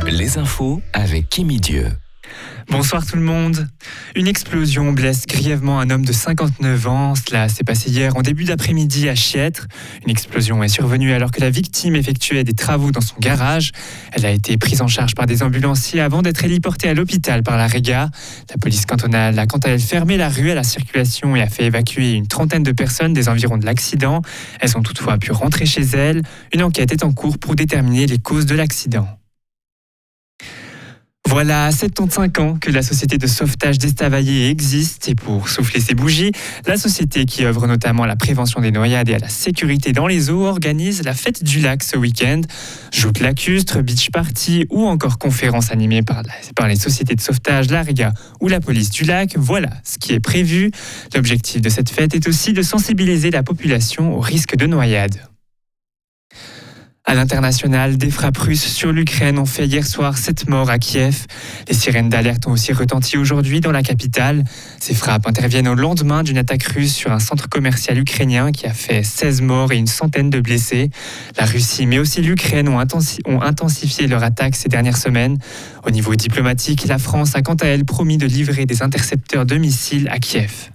Les infos avec Kimi Dieu. Bonsoir tout le monde. Une explosion blesse grièvement un homme de 59 ans. Cela s'est passé hier en début d'après-midi à Chiètre. Une explosion est survenue alors que la victime effectuait des travaux dans son garage. Elle a été prise en charge par des ambulanciers avant d'être héliportée à l'hôpital par la Réga. La police cantonale a quant à elle fermé la rue à la circulation et a fait évacuer une trentaine de personnes des environs de l'accident. Elles ont toutefois pu rentrer chez elles. Une enquête est en cours pour déterminer les causes de l'accident. Voilà 75 ans que la société de sauvetage d'Estavayer existe et pour souffler ses bougies, la société qui œuvre notamment à la prévention des noyades et à la sécurité dans les eaux organise la fête du lac ce week-end. Joutes lacustres, beach party ou encore conférences animées par les sociétés de sauvetage, la Réga ou la police du lac, voilà ce qui est prévu. L'objectif de cette fête est aussi de sensibiliser la population au risque de noyade. À l'international, des frappes russes sur l'Ukraine ont fait hier soir 7 morts à Kiev. Les sirènes d'alerte ont aussi retenti aujourd'hui dans la capitale. Ces frappes interviennent au lendemain d'une attaque russe sur un centre commercial ukrainien qui a fait 16 morts et une centaine de blessés. La Russie, mais aussi l'Ukraine ont intensifié leur attaque ces dernières semaines. Au niveau diplomatique, la France a quant à elle promis de livrer des intercepteurs de missiles à Kiev.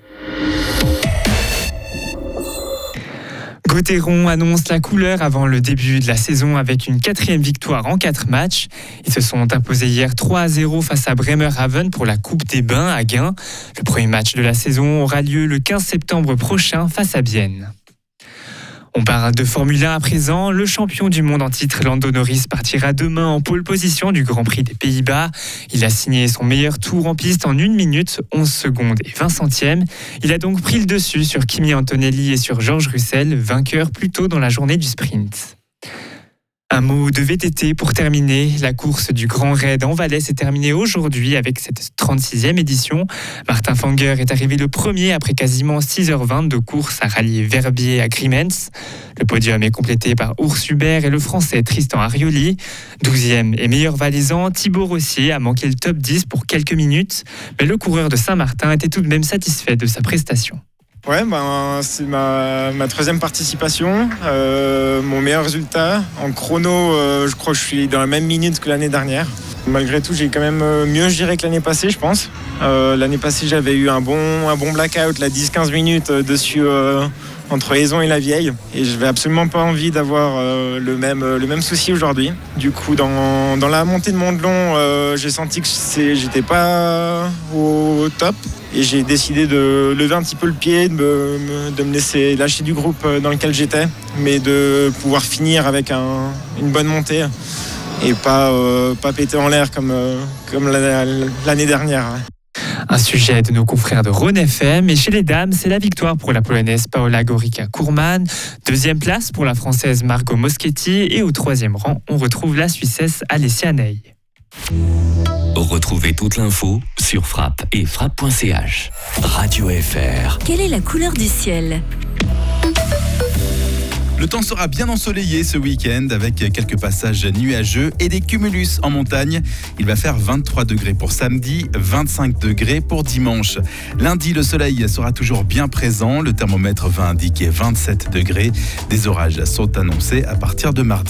Gauthieron annonce la couleur avant le début de la saison avec une 4e victoire en 4 matchs. Ils se sont imposés hier 3-0 face à Bremerhaven pour la Coupe des Bains à Gain. Le premier match de la saison aura lieu le 15 septembre prochain face à Bienne. On parle de Formule 1 à présent. Le champion du monde en titre, Lando Norris, partira demain en pole position du Grand Prix des Pays-Bas. Il a signé son meilleur tour en piste en 1 minute, 11 secondes et 20 centièmes. Il a donc pris le dessus sur Kimi Antonelli et sur George Russell, vainqueur plus tôt dans la journée du sprint. Un mot de VTT pour terminer. La course du Grand Raid en Valais s'est terminée aujourd'hui avec cette 36e édition. Martin Fanger est arrivé le premier après quasiment 6h20 de course à rallier Verbier à Grimentz. Le podium est complété par Urs Hubert et le Français Tristan Arioli. 12e et meilleur valaisan, Thibaut Rossier a manqué le top 10 pour quelques minutes. Mais le coureur de Saint-Martin était tout de même satisfait de sa prestation. Ouais, c'est ma 3e participation, mon meilleur résultat. En chrono, je crois que je suis dans la même minute que l'année dernière. Malgré tout, j'ai quand même mieux géré que l'année passée, je pense. L'année passée, j'avais eu un bon blackout, 10-15 minutes dessus entre Aison et la Vieille. Et je n'avais absolument pas envie d'avoir le même souci aujourd'hui. Du coup, dans la montée de Mont-de-Long, j'ai senti que j'étais pas au top. Et j'ai décidé de lever un petit peu le pied, de me laisser lâcher du groupe dans lequel j'étais, mais de pouvoir finir avec une bonne montée et pas péter en l'air comme l'année dernière. Un sujet de nos confrères de Rhône FM. Et chez les dames, c'est la victoire pour la Polonaise Paola Gorica-Kurman. 2e place pour la Française Margot Moschetti. Et au 3e rang, on retrouve la Suissesse Alessia Ney. Retrouvez toute l'info sur Frappe et frappe.ch. Radio FR. Quelle est la couleur du ciel ? Le temps sera bien ensoleillé ce week-end avec quelques passages nuageux et des cumulus en montagne. Il va faire 23 degrés pour samedi, 25 degrés pour dimanche. Lundi, le soleil sera toujours bien présent. Le thermomètre va indiquer 27 degrés. Des orages sont annoncés à partir de mardi.